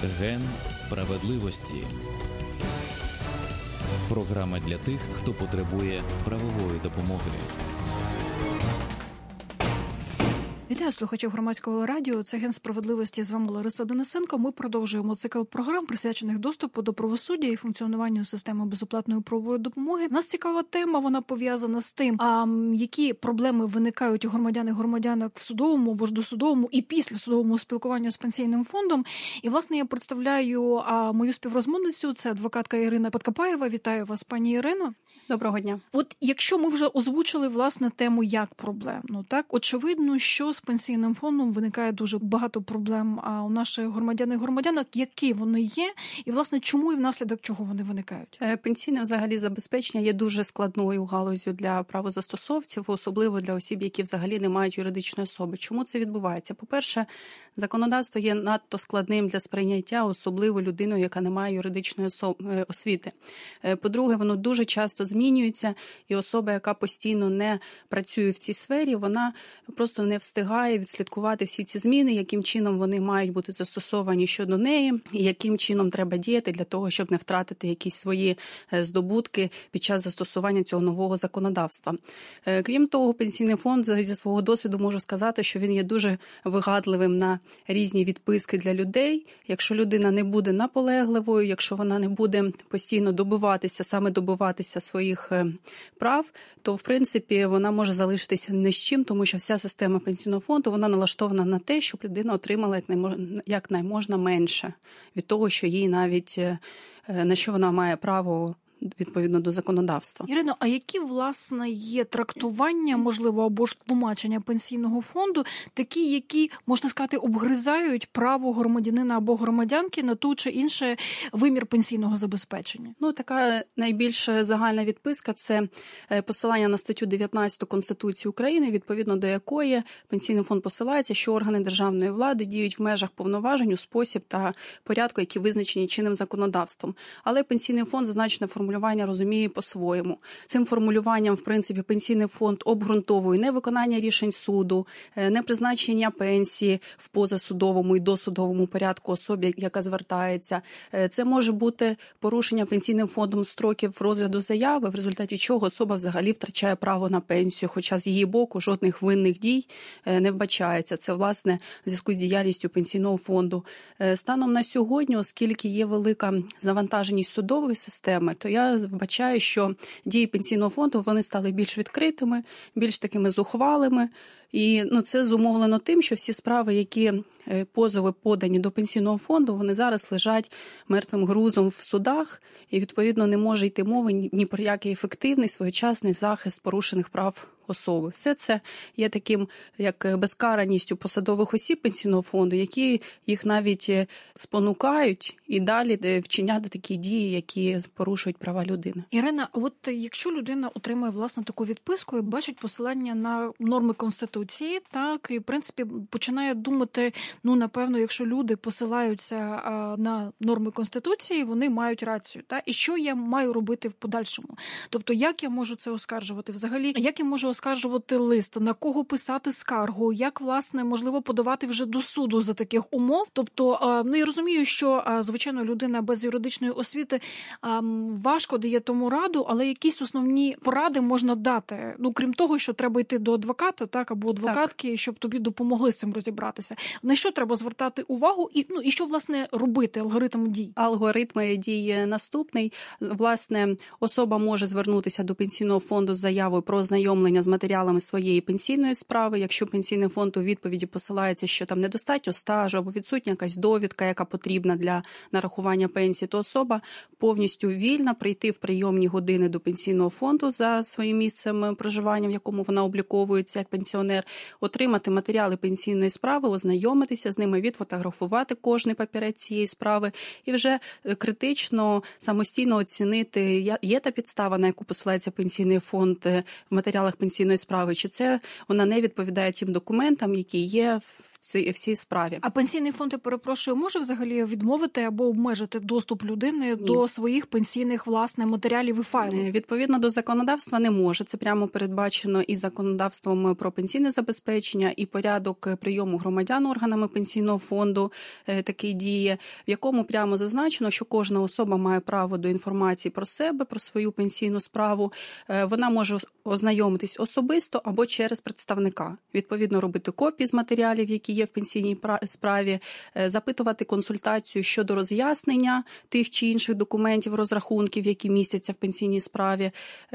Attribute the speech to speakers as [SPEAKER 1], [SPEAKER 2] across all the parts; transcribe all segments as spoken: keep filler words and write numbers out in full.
[SPEAKER 1] Ген справедливості. Програма для тих, хто потребує правової допомоги.
[SPEAKER 2] Вітаю слухачів Громадського радіо. Це Ген справедливості. З вами Лариса Денисенко. Ми продовжуємо цикл програм, присвячених доступу до правосуддя і функціонуванню системи безоплатної правової допомоги. Нас цікава тема, вона пов'язана з тим, а які проблеми виникають у громадян і громадянок в судовому або ж досудовому і після судовому спілкуванню з пенсійним фондом. І, власне, я представляю а, мою співрозмовницю, це адвокатка Ірина Подкопаєва. Вітаю вас, пані Ірино.
[SPEAKER 3] Доброго дня.
[SPEAKER 2] От якщо ми вже озвучили, власне, тему як проблемну, так, очевидно, що з пенсійним фондом виникає дуже багато проблем а у наших громадян і громадянок, які вони є, і, власне, чому і внаслідок чого вони виникають?
[SPEAKER 3] Пенсійне взагалі забезпечення є дуже складною галуззю для правозастосовців, особливо для осіб, які взагалі не мають юридичної особи. Чому це відбувається? По-перше, законодавство є надто складним для сприйняття, особливо людиною, яка не має юридичної освіти. По-друге, воно дуже часто змінюється, і особа, яка постійно не працює в цій сфері, вона просто не встигає відслідкувати всі ці зміни, яким чином вони мають бути застосовані щодо неї, і яким чином треба діяти для того, щоб не втратити якісь свої здобутки під час застосування цього нового законодавства. Крім того, пенсійний фонд, зі свого досвіду можу сказати, що він є дуже вигадливим на різні відписки для людей. Якщо людина не буде наполегливою, якщо вона не буде постійно добиватися, саме добиватися своїх прав, то, в принципі, вона може залишитися ні з чим, тому що вся система пенсійного фонду, вона налаштована на те, щоб людина отримала якнайможна менше від того, що їй навіть, на що вона має право відповідно до законодавства.
[SPEAKER 2] Ірино, а які, власне, є трактування, можливо, або ж тлумачення пенсійного фонду, такі, які, можна сказати, обгризають право громадянина або громадянки на ту чи інше вимір пенсійного забезпечення?
[SPEAKER 3] Ну, така найбільш загальна відписка – це посилання на статтю дев'ятнадцяту Конституції України, відповідно до якої пенсійний фонд посилається, що органи державної влади діють в межах повноважень у спосіб та порядку, які визначені чинним законодавством. Але пенсійний фонд зазначене формулювання розуміє по-своєму. Цим формулюванням, в принципі, пенсійний фонд обґрунтовує невиконання рішень суду, непризначення пенсії в позасудовому і досудовому порядку особі, яка звертається. Це може бути порушення пенсійним фондом строків розгляду заяви, в результаті чого особа взагалі втрачає право на пенсію, хоча з її боку жодних винних дій не вбачається. Це, власне, в зв'язку з діяльністю пенсійного фонду. Станом на сьогодні, оскільки є велика завантаженість судової системи, то я вбачаю, що дії пенсійного фонду, вони стали більш відкритими, більш такими зухвалими. І ну, це зумовлено тим, що всі справи, які позови подані до пенсійного фонду, вони зараз лежать мертвим грузом в судах, і, відповідно, не може йти мови ні про який ефективний, своєчасний захист порушених прав особи. Все це є таким, як безкараністю посадових осіб пенсійного фонду, які їх навіть спонукають і далі вчиняти такі дії, які порушують права людини.
[SPEAKER 2] Ірина, от якщо людина отримує, власне, таку відписку і бачить посилання на норми Конституції, так, і, в принципі, починає думати, ну, напевно, якщо люди посилаються на норми Конституції, вони мають рацію, так? І що я маю робити в подальшому? Тобто, як я можу це оскаржувати взагалі? Як я можу оскаржувати лист? На кого писати скаргу? Як, власне, можливо, подавати вже до суду за таких умов? Тобто, ну, я розумію, що, звичайно, людина без юридичної освіти важко дає тому раду, але якісь основні поради можна дати. Ну, крім того, що треба йти до адвоката, так, або адвокатки, так, щоб тобі допомогли з цим розібратися. На що треба звертати увагу і, ну, і що, власне, робити, алгоритм дій?
[SPEAKER 3] Алгоритм дій наступний. Власне, особа може звернутися до пенсійного фонду з заявою про ознайомлення з матеріалами своєї пенсійної справи. Якщо пенсійний фонд у відповіді посилається, що там недостатньо стажу або відсутня якась довідка, яка потрібна для нарахування пенсії, то особа повністю вільна прийти в прийомні години до пенсійного фонду за своїм місцем проживання, в якому вона обліковується як пенсіонер, отримати матеріали пенсійної справи, ознайомитися з ними, відфотографувати кожний папірець цієї справи і вже критично, самостійно оцінити, є та підстава, на яку посилається пенсійний фонд в матеріалах пенсійної справи, чи це вона не відповідає тим документам, які є в цій всій справі.
[SPEAKER 2] А пенсійний фонд, я перепрошую, може взагалі відмовити або обмежити доступ людини Ні. до своїх пенсійних, власне, матеріалів і файлів?
[SPEAKER 3] Відповідно до законодавства не може. Це прямо передбачено і законодавством про пенсійне забезпечення, і порядок прийому громадян органами пенсійного фонду такий діє, в якому прямо зазначено, що кожна особа має право до інформації про себе, про свою пенсійну справу. Вона може ознайомитись особисто або через представника. Відповідно, робити копії з матеріалів, які є в пенсійній справі, запитувати консультацію щодо роз'яснення тих чи інших документів, розрахунків, які містяться в пенсійній справі.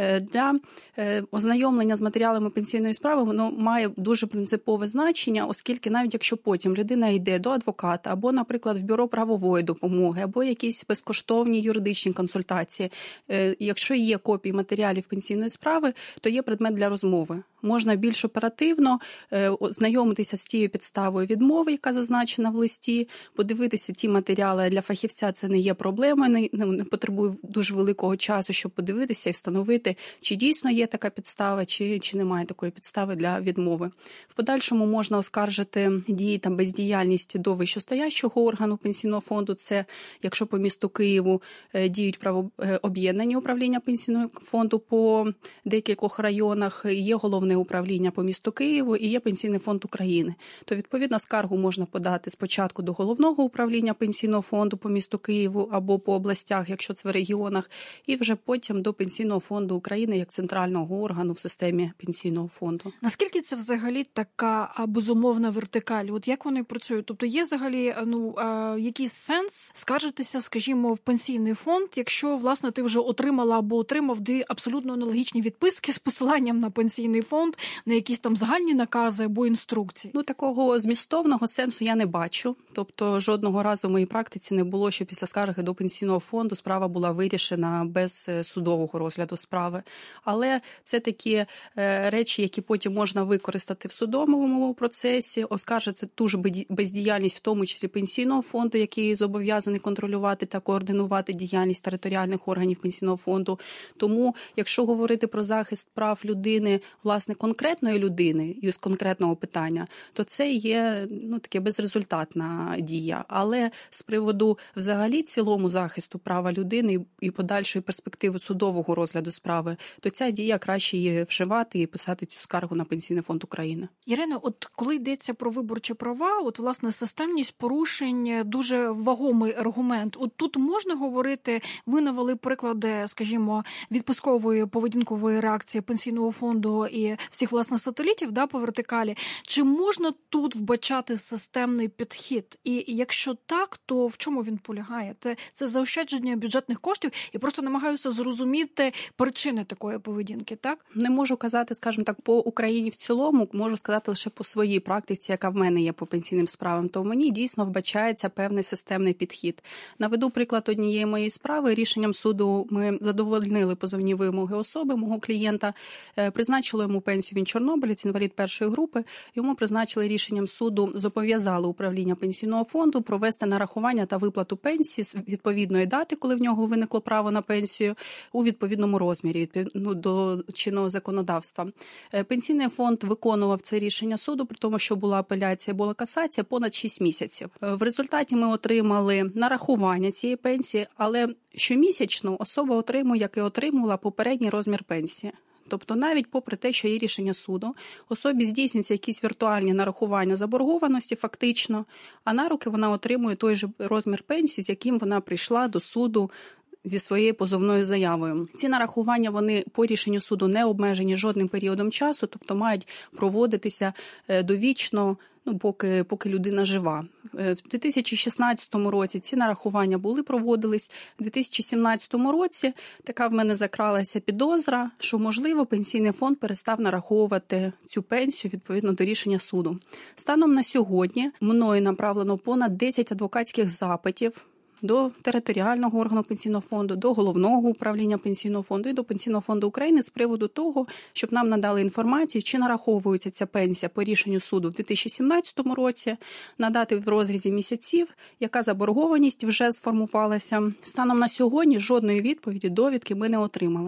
[SPEAKER 3] Для ознайомлення з матеріалами пенсійної справи воно має дуже принципове значення, оскільки навіть якщо потім людина йде до адвоката або, наприклад, в бюро правової допомоги, або якісь безкоштовні юридичні консультації, якщо є копії матеріалів пенсійної справи, то є предмет для розмови. Можна більш оперативно знайомитися з тією підставою відмови, яка зазначена в листі, подивитися ті матеріали. Для фахівця це не є проблемою, не потребує дуже великого часу, щоб подивитися і встановити, чи дійсно є така підстава, чи, чи немає такої підстави для відмови. В подальшому можна оскаржити дії та бездіяльність до вищостоящого органу пенсійного фонду. Це, якщо по місту Києву діють правооб'єднані управління пенсійного фонду по декількох районах, є головне управління по місту Києву і є Пенсійний фонд України. То, відповідно, скаргу можна подати спочатку до головного управління Пенсійного фонду по місту Києву або по областях, якщо це в регіонах, і вже потім до Пенсійного фонду України як центрального органу в системі Пенсійного фонду.
[SPEAKER 2] Наскільки це взагалі така безумовна вертикаль? От як вони працюють? Тобто є взагалі ну, якийсь сенс скаржитися, скажімо, в Пенсійний фонд, якщо, власне, ти вже отримала або отримав дві абсолютно аналогічні відписки з посиланням на Пенсійний фонд, на якісь там загальні накази або інструкції?
[SPEAKER 3] Ну, такого змістовного сенсу я не бачу. Тобто жодного разу в моїй практиці не було, що після скарги до Пенсійного фонду справа була вирішена без судового розгляду справи. Але це такі е, речі, які потім можна використати в судовому процесі, оскаржити ту ж бездіяльність, в тому числі Пенсійного фонду, який зобов'язаний контролювати та координувати діяльність територіальних органів Пенсійного фонду. Тому, якщо говорити про захист прав людини, власне, конкретної людини і з конкретного питання, то це є ну, таке безрезультатна дія. Але з приводу взагалі цілому захисту права людини і подальшої перспективи судового розгляду справи, то ця дія краще її вживати і писати цю скаргу на Пенсійний фонд України.
[SPEAKER 2] Ірино, от коли йдеться про виборчі права, от власне системність порушень дуже вагомий аргумент. От тут можна говорити, ви навели приклади, скажімо, відпускової поведінкової реакції Пенсійного фонду і всіх, власне, сателітів, да, по вертикалі. Чи можна тут вбачати системний підхід? І якщо так, то в чому він полягає? Це, це заощадження бюджетних коштів і просто намагаюся зрозуміти причини такої поведінки, так?
[SPEAKER 3] Не можу казати, скажімо так, по Україні в цілому, можу сказати лише по своїй практиці, яка в мене є по пенсійним справам, то в мені дійсно вбачається певний системний підхід. Наведу приклад однієї моєї справи. Рішенням суду ми задовольнили позовні вимоги особи, мого клієнта, призначили йому пенсію, він чорнобилець, інвалід першої групи, йому призначили рішенням суду, зобов'язали управління Пенсійного фонду провести нарахування та виплату пенсії з відповідної дати, коли в нього виникло право на пенсію, у відповідному розмірі, відповідно до чинного законодавства. Пенсійний фонд виконував це рішення суду, при тому, що була апеляція, була касація, понад шість місяців. В результаті ми отримали нарахування цієї пенсії, але щомісячно особа отримує, як і отримувала, попередній розмір пенсії. Тобто навіть попри те, що є рішення суду, особі здійснюються якісь віртуальні нарахування заборгованості фактично, а на руки вона отримує той же розмір пенсії, з яким вона прийшла до суду зі своєю позовною заявою. Ці нарахування, вони по рішенню суду не обмежені жодним періодом часу, тобто мають проводитися довічно, ну, поки, поки людина жива. В дві тисячі шістнадцятому році ці нарахування були, проводились. В дві тисячі сімнадцятому році така в мене закралася підозра, що, можливо, Пенсійний фонд перестав нараховувати цю пенсію відповідно до рішення суду. Станом на сьогодні мною направлено понад десять адвокатських запитів до територіального органу Пенсійного фонду, до головного управління Пенсійного фонду і до Пенсійного фонду України з приводу того, щоб нам надали інформацію, чи нараховується ця пенсія по рішенню суду в дві тисячі сімнадцятому році, надати в розрізі місяців, яка заборгованість вже сформувалася. Станом на сьогодні жодної відповіді, довідки ми не отримали.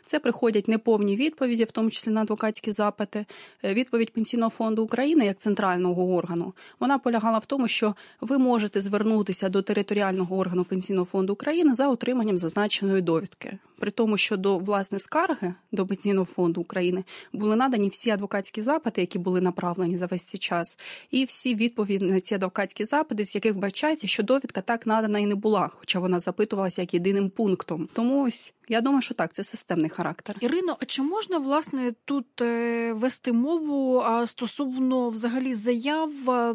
[SPEAKER 3] Це приходять неповні відповіді, в тому числі на адвокатські запити. Відповідь Пенсійного фонду України як центрального органу, вона полягала в тому, що ви можете звернутися до територіального органу Пенсійного фонду України за отриманням зазначеної довідки. При тому, що до, власне, скарги до Пенсійного фонду України були надані всі адвокатські запити, які були направлені за весь цей час, і всі відповіді на ці адвокатські запити, з яких вбачається, що довідка так надана і не була, хоча вона запитувалася як єдиним пунктом. Тому ось, я думаю, що так, це системний характер.
[SPEAKER 2] Ірино, а чи можна, власне, тут вести мову стосовно взагалі заяв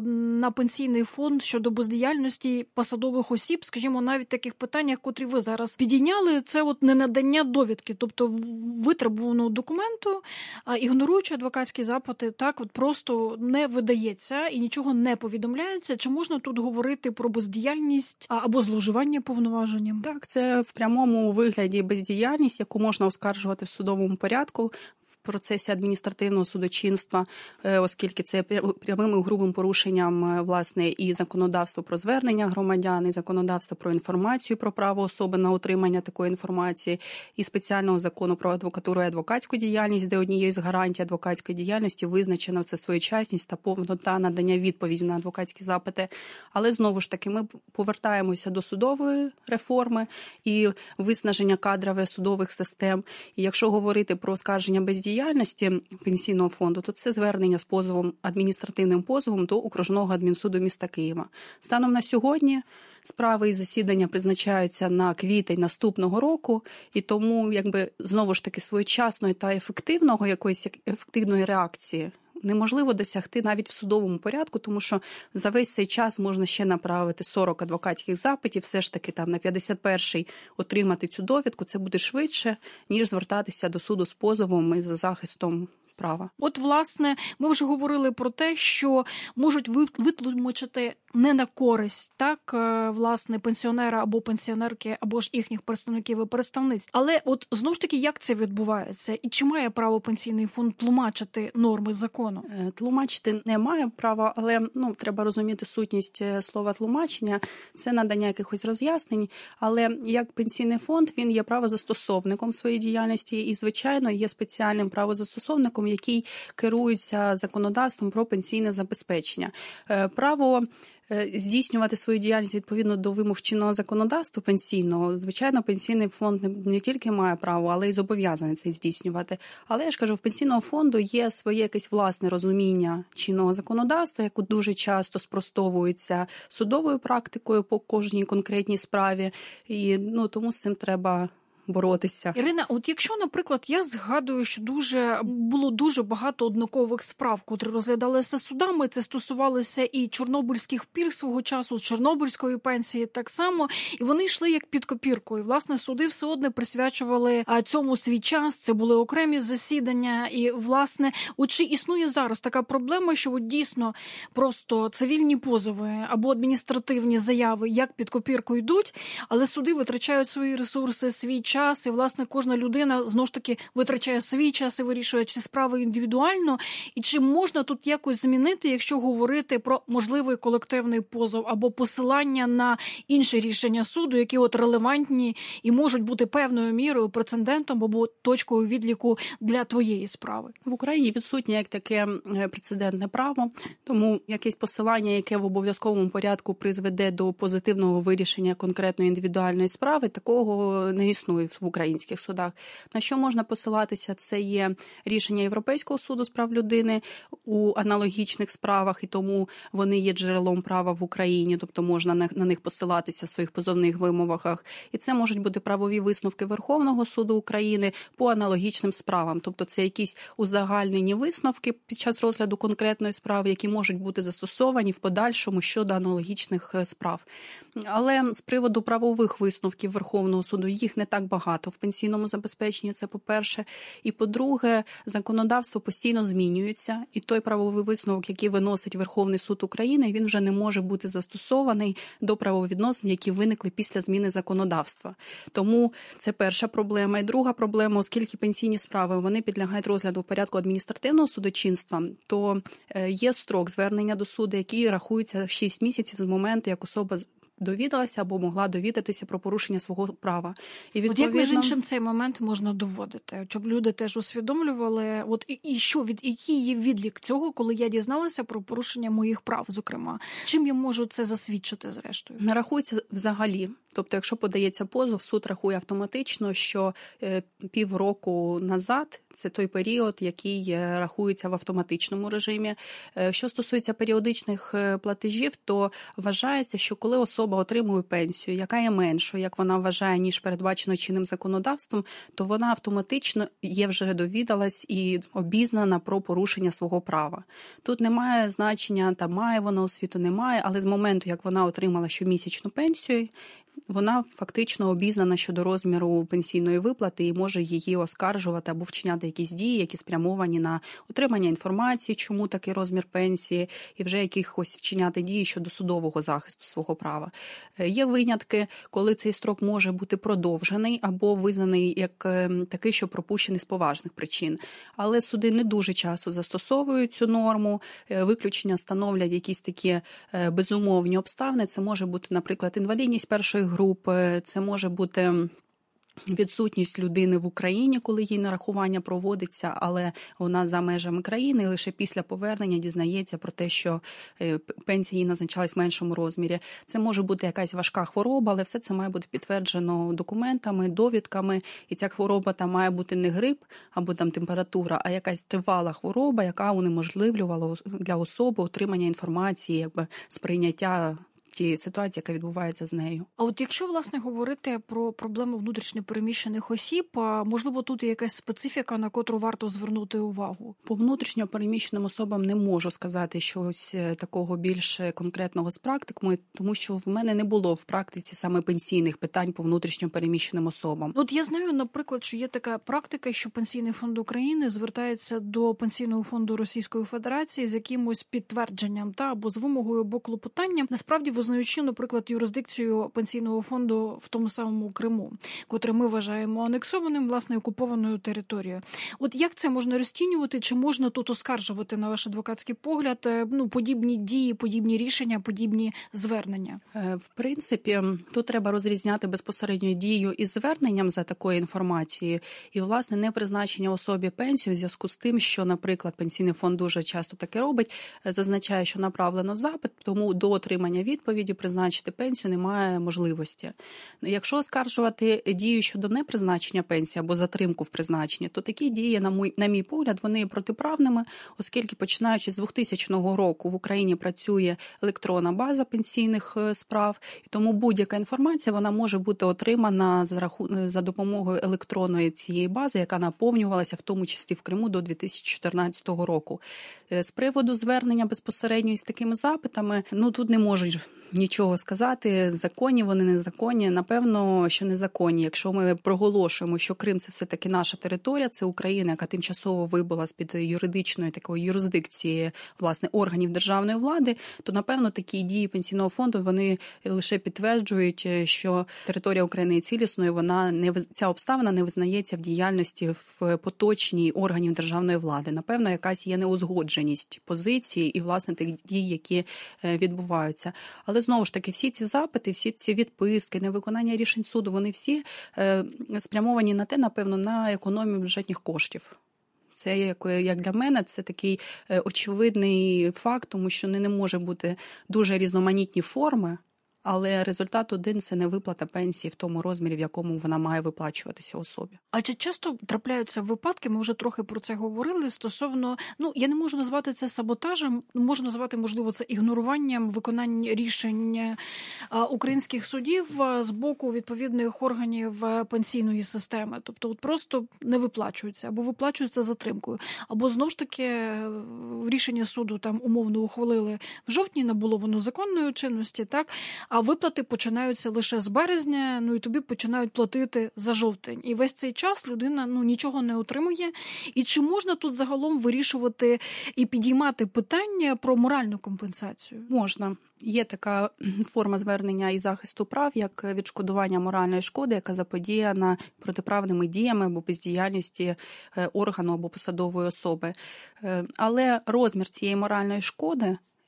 [SPEAKER 2] на Пенсійний фонд щодо бездіяльності посадових осіб, скажімо, навіть таких питаннях, котрі ви зараз підійняли, це от не надання довідки, тобто витребуваного документу, ігноруючи адвокатські запити, так от просто не видається і нічого не повідомляється. Чи можна тут говорити про бездіяльність або зловживання повноваженням?
[SPEAKER 3] Так, це в прямому вигляді бездіяльність, яку можна оскаржувати в судовому порядку в процесі адміністративного судочинства, оскільки це прямим і грубим порушенням, власне, і законодавство про звернення громадян, і законодавство про інформацію, про право особи на отримання такої інформації, і спеціального закону про адвокатуру і адвокатську діяльність, де однією з гарантій адвокатської діяльності визначено це своєчасність та повнота надання відповіді на адвокатські запити. Але знову ж таки ми повертаємося до судової реформи і виснаження кадрових судових систем. І якщо говорити про оскарження бездіяльності Пенсійного фонду, то це звернення з позовом, адміністративним позовом до окружного адмінсуду міста Києва. Станом на сьогодні справи і засідання призначаються на квітень наступного року, і тому, якби, знову ж таки, своєчасної та ефективного, якоїсь ефективної реакції неможливо досягти навіть в судовому порядку, тому що за весь цей час можна ще направити сорок адвокатських запитів, все ж таки там на п'ятдесят перший отримати цю довідку, це буде швидше, ніж звертатися до суду з позовом і за захистом права.
[SPEAKER 2] От, власне, ми вже говорили про те, що можуть витлумачити не на користь, так, власне, пенсіонера або пенсіонерки, або ж їхніх представників і представниць. Але от, знову ж таки, як це відбувається? І чи має право Пенсійний фонд тлумачити норми закону?
[SPEAKER 3] Тлумачити не має права, але, ну, треба розуміти сутність слова тлумачення. Це надання якихось роз'яснень, але як Пенсійний фонд, він є правозастосовником своєї діяльності і, звичайно, є спеціальним правозастосовником, який керується законодавством про пенсійне забезпечення. Право здійснювати свою діяльність відповідно до вимог чинного законодавства пенсійного, звичайно, Пенсійний фонд не, не тільки має право, але й зобов'язаний це здійснювати. Але, я ж кажу, в Пенсійного фонду є своє якесь власне розуміння чинного законодавства, яке дуже часто спростовується судовою практикою по кожній конкретній справі. І, ну, тому з цим треба боротися.
[SPEAKER 2] Ірина, от якщо, наприклад, я згадую, що дуже було дуже багато однакових справ, котрі розглядалися судами, це стосувалося і чорнобильських пільг свого часу, чорнобильської пенсії так само, і вони йшли як під копіркою. Власне, суди все одно присвячували цьому свій час, це були окремі засідання, і, власне, от чи існує зараз така проблема, що от дійсно просто цивільні позови або адміністративні заяви як під копірку йдуть, але суди витрачають свої ресурси, свій час, і, власне, кожна людина, знову ж таки, витрачає свій час і вирішує ці справи індивідуально. І чи можна тут якось змінити, якщо говорити про можливий колективний позов або посилання на інші рішення суду, які от релевантні і можуть бути певною мірою прецедентом або точкою відліку для твоєї справи?
[SPEAKER 3] В Україні відсутнє як таке прецедентне право, тому якесь посилання, яке в обов'язковому порядку призведе до позитивного вирішення конкретної індивідуальної справи, такого не існує в українських судах. На що можна посилатися? Це є рішення Європейського суду з прав людини у аналогічних справах, і тому вони є джерелом права в Україні, тобто можна на, на них посилатися в своїх позовних вимогах. І це можуть бути правові висновки Верховного суду України по аналогічним справам. Тобто це якісь узагальнені висновки під час розгляду конкретної справи, які можуть бути застосовані в подальшому щодо аналогічних справ. Але з приводу правових висновків Верховного суду їх не так багато в пенсійному забезпеченні, це по-перше. І по-друге, законодавство постійно змінюється, і той правовий висновок, який виносить Верховний суд України, він вже не може бути застосований до правовідносин, які виникли після зміни законодавства. Тому це перша проблема. І друга проблема, оскільки пенсійні справи, вони підлягають розгляду в порядку адміністративного судочинства, то є строк звернення до суду, який рахується шість місяців з моменту, як особа довідалася або могла довідатися про порушення свого права. І
[SPEAKER 2] відповідно... От як, між іншим, цей момент можна доводити? Щоб люди теж усвідомлювали, от і, і що, від, який є відлік цього, коли я дізналася про порушення моїх прав, зокрема? Чим я можу це засвідчити, зрештою?
[SPEAKER 3] Нарахується взагалі. Тобто, якщо подається позов, суд рахує автоматично, що півроку назад це той період, який рахується в автоматичному режимі. Що стосується періодичних платежів, то вважається, що коли особа отримує пенсію, яка є меншою, як вона вважає, ніж передбачено чинним законодавством, то вона автоматично є вже довідалась і обізнана про порушення свого права. Тут немає значення, там має вона освіту, немає, але з моменту, як вона отримала щомісячну пенсію, вона фактично обізнана щодо розміру пенсійної виплати і може її оскаржувати або вчиняти якісь дії, які спрямовані на отримання інформації, чому такий розмір пенсії, і вже якихось вчиняти дії щодо судового захисту свого права. Є винятки, коли цей строк може бути продовжений або визнаний як такий, що пропущений з поважних причин. Але суди не дуже часто застосовують цю норму. Виключення становлять якісь такі безумовні обставини. Це може бути, наприклад, інвалідність першої групи, це може бути відсутність людини в Україні, коли їй нарахування проводиться, але вона за межами країни, і лише після повернення дізнається про те, що пенсія їй назначалась в меншому розмірі. Це може бути якась важка хвороба, але все це має бути підтверджено документами, довідками, і ця хвороба там має бути не грип або там температура, а якась тривала хвороба, яка унеможливлювала для особи отримання інформації, якби сприйняття тієї ситуації, яка відбувається з нею.
[SPEAKER 2] А от якщо, власне, говорити про проблему внутрішньо переміщених осіб, можливо, тут є якась специфіка, на котру варто звернути увагу?
[SPEAKER 3] По внутрішньо переміщеним особам не можу сказати щось такого більш конкретного з практиками, тому що в мене не було в практиці саме пенсійних питань по внутрішньо переміщеним особам.
[SPEAKER 2] От я знаю, наприклад, що є така практика, що Пенсійний фонд України звертається до Пенсійного фонду Російської Федерації з якимось підтвердженням та або з вимогою, або клопотанням. Насправді, визнаючи, наприклад, юрисдикцію Пенсійного фонду в тому самому Криму, котре ми вважаємо анексованим, власне, окупованою територією. От як це можна розцінювати? Чи можна тут оскаржувати, на ваш адвокатський погляд, ну, подібні дії, подібні рішення, подібні звернення?
[SPEAKER 3] В принципі, тут треба розрізняти безпосередньо дію із зверненням за такою інформацією і, власне, не призначення особі пенсії в зв'язку з тим, що, наприклад, Пенсійний фонд дуже часто таке робить, зазначає, що направлено запит, тому до отримання відповіді відповіді призначити пенсію немає можливості. Якщо оскаржувати дію щодо непризначення пенсії або затримку в призначенні, то такі дії, на мій, на мій погляд, вони є протиправними, оскільки починаючи з двохтисячного року в Україні працює електронна база пенсійних справ, і тому будь-яка інформація вона може бути отримана за, раху... за допомогою електронної цієї бази, яка наповнювалася в тому числі в Криму до дві тисячі чотирнадцятого року. З приводу звернення безпосередньо із такими запитами, ну тут не можуть нічого сказати, законні вони, незаконні. Напевно, що незаконні. Якщо ми проголошуємо, що Крим – це все-таки наша територія, це Україна, яка тимчасово вибула з-під юридичної такої юрисдикції, власне, органів державної влади, то, напевно, такі дії Пенсійного фонду, вони лише підтверджують, що територія України є цілісною, вона не, ця обставина не визнається в діяльності в поточній органів державної влади. Напевно, якась є неузгодженість позиції і, власне, тих дій, які відбуваються. Але знову ж таки, всі ці запити, всі ці відписки, невиконання рішень суду, вони всі е, спрямовані на те, напевно, на економію бюджетних коштів. Це, як, як для мене, це такий е, очевидний факт, тому що не, не може бути дуже різноманітні форми, але результат один – це не виплата пенсії в тому розмірі, в якому вона має виплачуватися особі.
[SPEAKER 2] А чи часто трапляються випадки, ми вже трохи про це говорили, стосовно, ну, я не можу назвати це саботажем, можу назвати, можливо, це ігноруванням виконання рішень українських судів з боку відповідних органів пенсійної системи. Тобто от просто не виплачуються, або виплачуються затримкою, або, знову ж таки, рішення суду там умовно ухвалили в жовтні, набуло воно законної чинності, так? А виплати починаються лише з березня, ну і тобі починають платити за жовтень. І весь цей час людина ну нічого не отримує. І чи можна тут загалом вирішувати і підіймати питання про моральну компенсацію?
[SPEAKER 3] Можна. Є така форма звернення і захисту прав, як відшкодування моральної шкоди, яка заподіяна протиправними діями або бездіяльності органу або посадової особи. Але розмір цієї моральної шкоди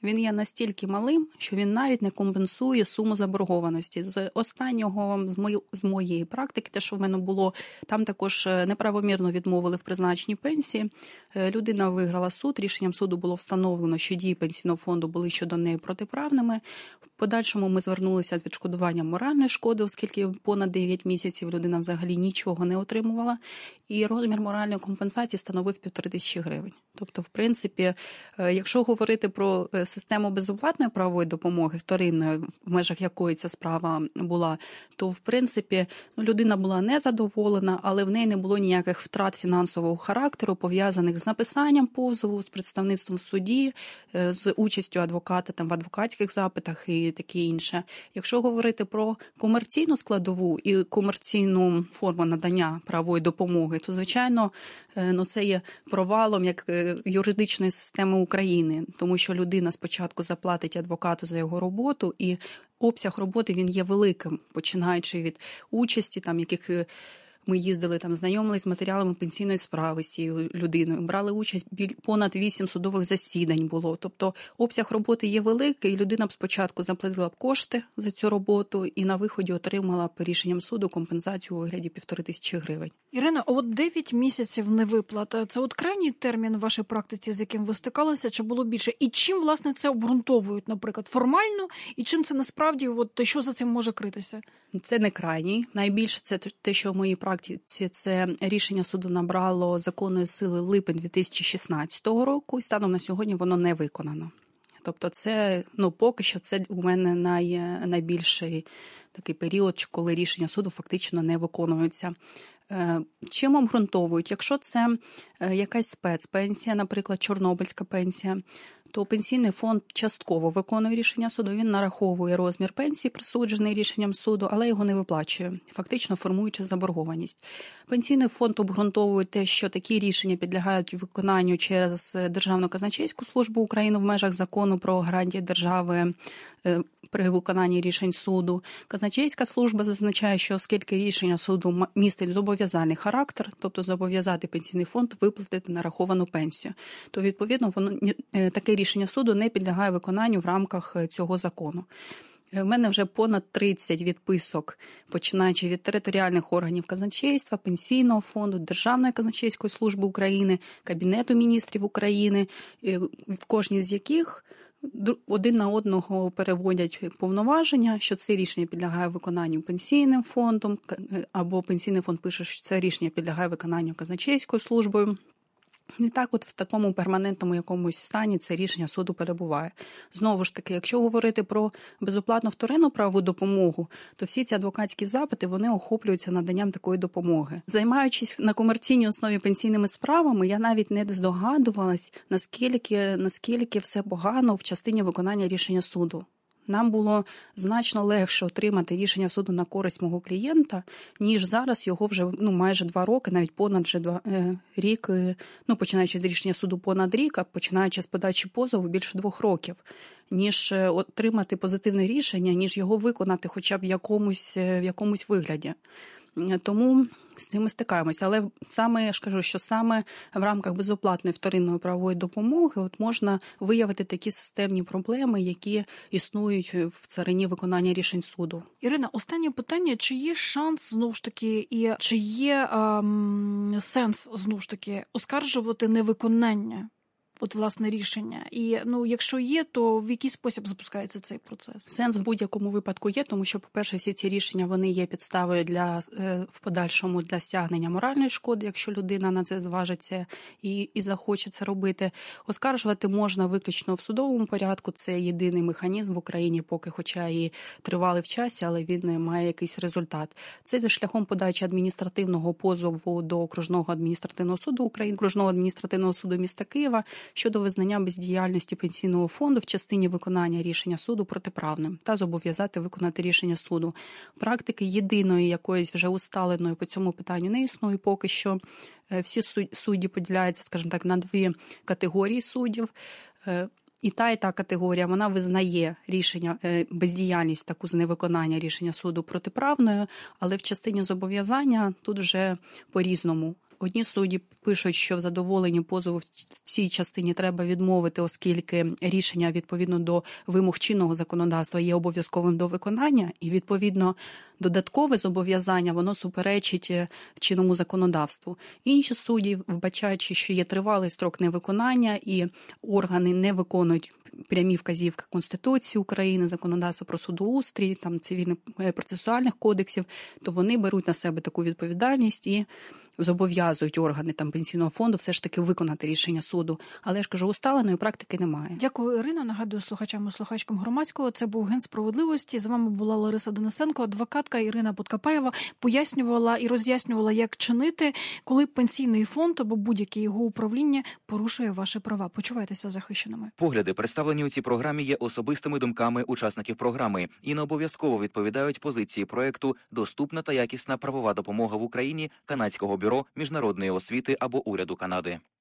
[SPEAKER 3] він є настільки малим, що він навіть не компенсує суму заборгованості. З останнього, з, мої, з моєї практики, те, що в мене було, там також неправомірно відмовили в призначенні пенсії. Людина виграла суд, рішенням суду було встановлено, що дії пенсійного фонду були щодо неї протиправними. В подальшому ми звернулися з відшкодуванням моральної шкоди, оскільки понад дев'ять місяців людина взагалі нічого не отримувала. І розмір моральної компенсації становив півтори тисячі гривень. Тобто, в принципі, якщо говорити про систему безоплатної правової допомоги, вторинної, в межах якої ця справа була, то, в принципі, людина була незадоволена, але в неї не було ніяких втрат фінансового характеру, пов'язаних з написанням позову, з представництвом в суді, з участю адвоката там, в адвокатських запитах і таке інше. Якщо говорити про комерційну складову і комерційну форму надання правової допомоги, то, звичайно, ну, це є провалом як юридичної системи України, тому що людина спочатку заплатить адвокату за його роботу, і обсяг роботи він є великим, починаючи від участі, там, яких ми їздили, там, знайомились з матеріалами пенсійної справи з цією людиною, брали участь, понад вісім судових засідань було. Тобто обсяг роботи є великий, і людина б спочатку заплатила б кошти за цю роботу і на виході отримала б рішенням суду компенсацію у вигляді півтори тисячі гривень.
[SPEAKER 2] Ірина, а от дев'ять місяців невиплат – це от крайній термін в вашій практиці, з яким ви стикалися, чи було більше? І чим, власне, це обґрунтовують, наприклад, формально, і чим це насправді, от, що за цим може критися?
[SPEAKER 3] Це не крайній. Найбільше це те, що в моїй практиці це рішення суду набрало законної сили липень дві тисячі шістнадцятого року, і станом на сьогодні воно не виконано. Тобто це, ну, поки що це у мене най, найбільший такий період, коли рішення суду фактично не виконуються. Чим обґрунтовують? Якщо це якась спецпенсія, наприклад, чорнобильська пенсія, то пенсійний фонд частково виконує рішення суду, він нараховує розмір пенсії, присуджений рішенням суду, але його не виплачує, фактично формуючи заборгованість. Пенсійний фонд обґрунтовує те, що такі рішення підлягають виконанню через Державну казначейську службу України в межах закону про гарантії держави при виконанні рішень суду. Казначейська служба зазначає, що оскільки рішення суду містить зобов'язальний характер, тобто зобов'язати пенсійний фонд виплатити нараховану пенсію, то, відповідно, воно таке рішення суду не підлягає виконанню в рамках цього закону. У мене вже понад тридцять відписок, починаючи від територіальних органів казначейства, Пенсійного фонду, Державної казначейської служби України, Кабінету міністрів України, в кожній з яких один на одного переводять повноваження, що це рішення підлягає виконанню пенсійним фондом, або пенсійний фонд пише, що це рішення підлягає виконанню казначейською службою. І так от в такому перманентному якомусь стані це рішення суду перебуває. Знову ж таки, якщо говорити про безоплатну вторинну правову допомогу, то всі ці адвокатські запити, вони охоплюються наданням такої допомоги. Займаючись на комерційній основі пенсійними справами, я навіть не здогадувалась, наскільки, наскільки все погано в частині виконання рішення суду. Нам було значно легше отримати рішення суду на користь мого клієнта, ніж зараз його вже ну, майже два роки, навіть понад вже два е, рік, ну починаючи з рішення суду понад рік, а починаючи з подачі позову більше двох років, ніж отримати позитивне рішення, ніж його виконати хоча б в якомусь, в якомусь вигляді. Тому з цим ми стикаємося. Але саме, я ж кажу, що саме в рамках безоплатної вторинної правової допомоги от можна виявити такі системні проблеми, які існують в царині виконання рішень суду.
[SPEAKER 2] Ірина, останнє питання. Чи є шанс, знову ж таки, і чи є ем, сенс, знову ж таки, оскаржувати невиконання? От, власне, рішення. І, ну, якщо є, то в який спосіб запускається цей процес?
[SPEAKER 3] Сенс в будь-якому випадку є, тому що, по-перше, всі ці рішення, вони є підставою для, в подальшому для стягнення моральної шкоди, якщо людина на це зважиться і, і захоче це робити. Оскаржувати можна виключно в судовому порядку. Це єдиний механізм в Україні, поки, хоча і тривалий в часі, але він має якийсь результат. Це за шляхом подачі адміністративного позову до Окружного адміністративного суду України, Окружного адміністративного суду міста Києва, щодо визнання бездіяльності пенсійного фонду в частині виконання рішення суду протиправним та зобов'язати виконати рішення суду. Практики єдиної якоїсь вже усталеної по цьому питанню не існує поки що. Всі судді поділяються, скажімо так, на дві категорії суддів. І та, і та категорія, вона визнає рішення, бездіяльність таку з невиконання рішення суду протиправною, але в частині зобов'язання тут вже по-різному. Одні судді пишуть, що в задоволенні позову в цій частині треба відмовити, оскільки рішення відповідно до вимог чинного законодавства є обов'язковим до виконання, і відповідно додаткове зобов'язання воно суперечить чинному законодавству. Інші судді, вбачаючи, що є тривалий строк невиконання і органи не виконують прямі вказівки Конституції України, законодавства про судоустрій, там цивільних процесуальних кодексів, то вони беруть на себе таку відповідальність і зобов'язують органи там пенсійного фонду все ж таки виконати рішення суду. Але я ж кажу, усталеної практики немає.
[SPEAKER 2] Дякую, Ірино. Нагадую слухачам і слухачкам Громадського. Це був Генсправедливості. З вами була Лариса Денисенко, адвокатка. Ірина Подкапаєва пояснювала і роз'яснювала, як чинити, коли пенсійний фонд або будь-яке його управління порушує ваші права. Почувайтеся захищеними.
[SPEAKER 4] Погляди, представлені у цій програмі, є особистими думками учасників програми і не обов'язково відповідають позиції проекту «Доступна та якісна правова допомога в Україні» Канадського бюро міжнародної освіти або уряду Канади.